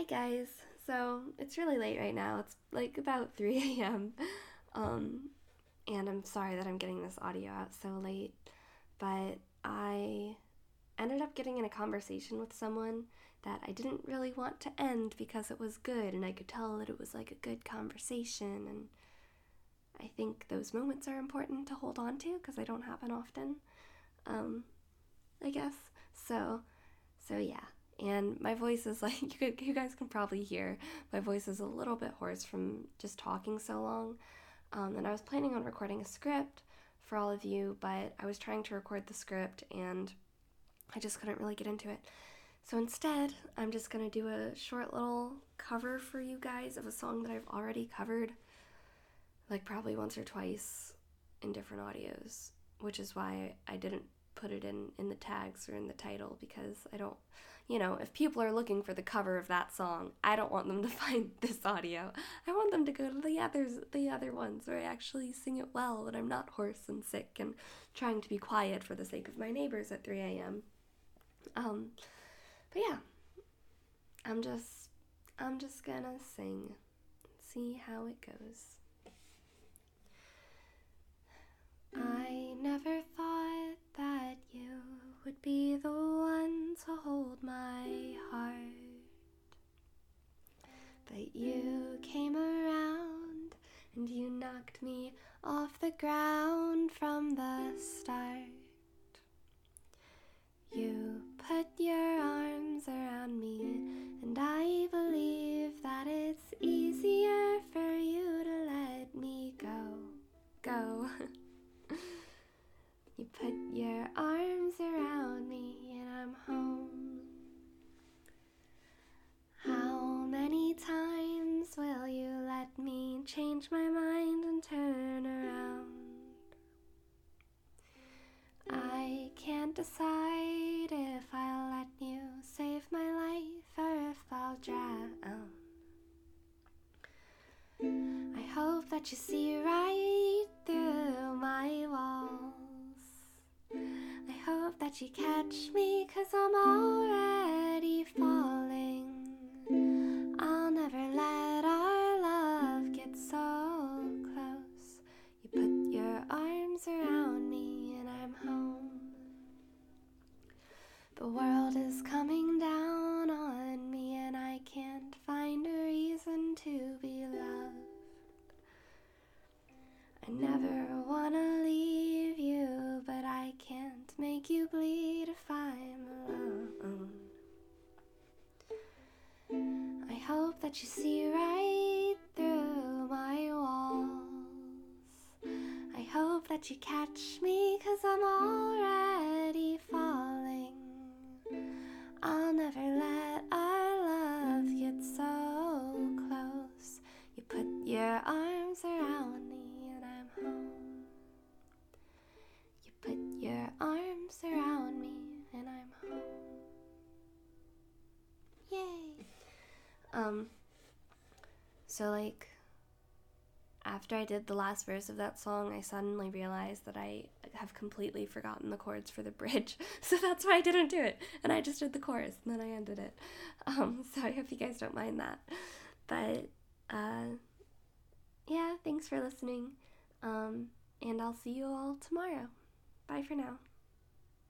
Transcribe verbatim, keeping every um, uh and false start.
guys. So it's really late right now. It's like about three a.m. Um, and I'm sorry that I'm getting this audio out so late, but I ended up getting in a conversation with someone that I didn't really want to end because it was good, and I could tell that it was like a good conversation, and I think those moments are important to hold on to because they don't happen often, um, I guess. So, so yeah. And my voice is like, you, could, you guys can probably hear, my voice is a little bit hoarse from just talking so long. Um, and I was planning on recording a script for all of you, but I was trying to record the script and I just couldn't really get into it. So instead, I'm just going to do a short little cover for you guys of a song that I've already covered, like probably once or twice in different audios, which is why I didn't put it in, in the tags or in the title, because I don't, you know, if people are looking for the cover of that song, I don't want them to find this audio. I want them to go to the others, the other ones where I actually sing it well and I'm not hoarse and sick and trying to be quiet for the sake of my neighbors at three a.m. Um, but yeah, I'm just, I'm just gonna sing, see how it goes. I never thought that you would be the one to hold my heart, but you came around and you knocked me off the ground from the start. You put your arms around me, and I believe that it's easier for you to let me go, go. You put your arms around me and I'm home. How many times will you let me change my mind and turn around? I can't decide if I'll let you save my life or if I'll drown. I hope that you see right through my walls. I hope that you catch me, 'cause I'm already falling. I'll never let our love get so close. You put your arms around me and I'm home. The world is coming down on me and I can't find a reason to be loved. I never wanna leave you, but I can't make you bleed if I'm alone. I hope that you see right through my walls. I hope that you catch me, 'cause I'm already falling. I'll never let our love get so close. You put your arms around me and I'm home. You put your arms around me and I'm home. Yay! Um, so like, after I did the last verse of that song, I suddenly realized that I have completely forgotten the chords for the bridge, so that's why I didn't do it, and I just did the chorus, and then I ended it. Um, so I hope you guys don't mind that. But, uh, yeah, thanks for listening, um, and I'll see you all tomorrow. Bye for now.